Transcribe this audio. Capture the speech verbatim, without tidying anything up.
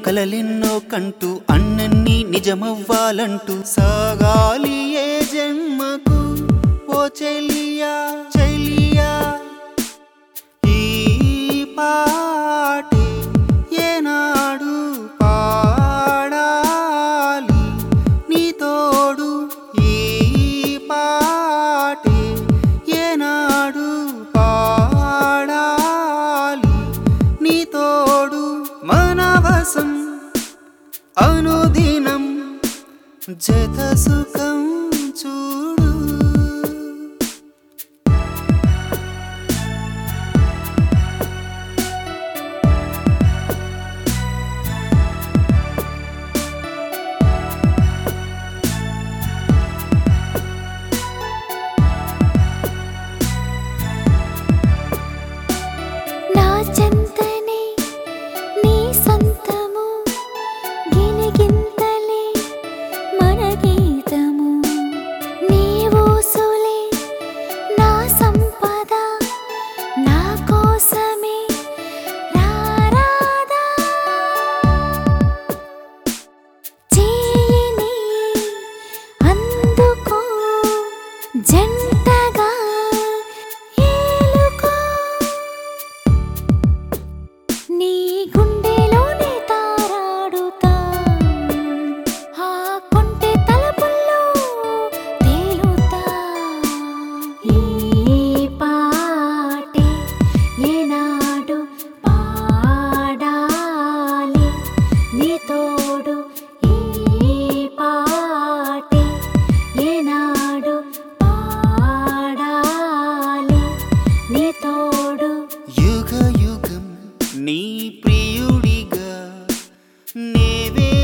కలలెన్నో కంటూ అన్నన్ని నిజమవ్వాలంటూ సాగాలి ఏ జన్మకు ఓ చెలియా చెలియా ఈ పాటే ఏనాడు పాడాలి నీ తోడు ఈ పాటే ఏనాడు పాడాలి నీ తోడు మనవసం అనుదినం జత సుఖం చూడు నా చెంతనే నీ సొంతము గిలిగింతలే మన గీతము నీ ఊసులే నా సంపద నా కోసమే రారాదా చేయిని అందుకో జంటగా ఏలుకో నీ గుండెలోనే తారాడుతా ఆ కొంటె తలపుల్లో తేలుతా ఈ పాటే ఏనాడు పాడాలి నీ తోడు ఈ పాటే ఏనాడు పాడాలి నీ తోడు యుగ యుగం నీ ప్రియుడిగా నేవే